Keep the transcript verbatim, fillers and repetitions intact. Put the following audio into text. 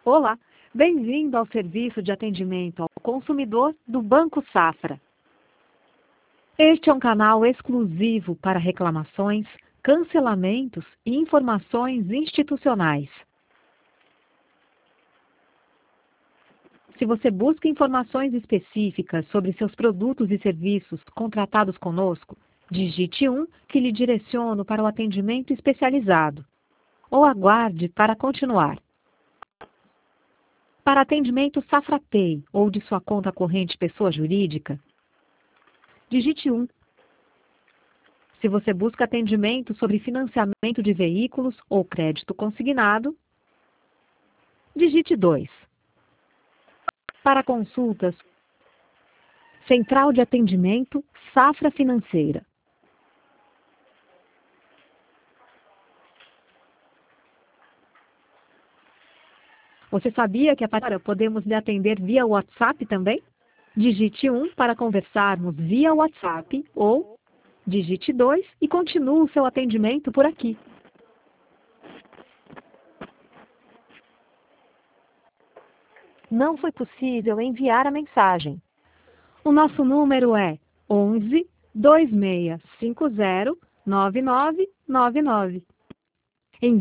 Olá, bem-vindo ao serviço de atendimento ao consumidor do Banco Safra. Este é um canal exclusivo para reclamações, cancelamentos e informações institucionais. Se você busca informações específicas sobre seus produtos e serviços contratados conosco, digite um que lhe direciono para o atendimento especializado. Ou aguarde para continuar. Para atendimento Safra Pay ou de sua conta corrente pessoa jurídica, digite um. Se você busca atendimento sobre financiamento de veículos ou crédito consignado, digite dois. Para consultas, Central de Atendimento Safra Financeira. Você sabia que agora podemos lhe atender via WhatsApp também? Digite um para conversarmos via WhatsApp ou digite dois e continue o seu atendimento por aqui. Não foi possível enviar a mensagem. O nosso número é onze, dois seis cinco zero, nove nove nove nove.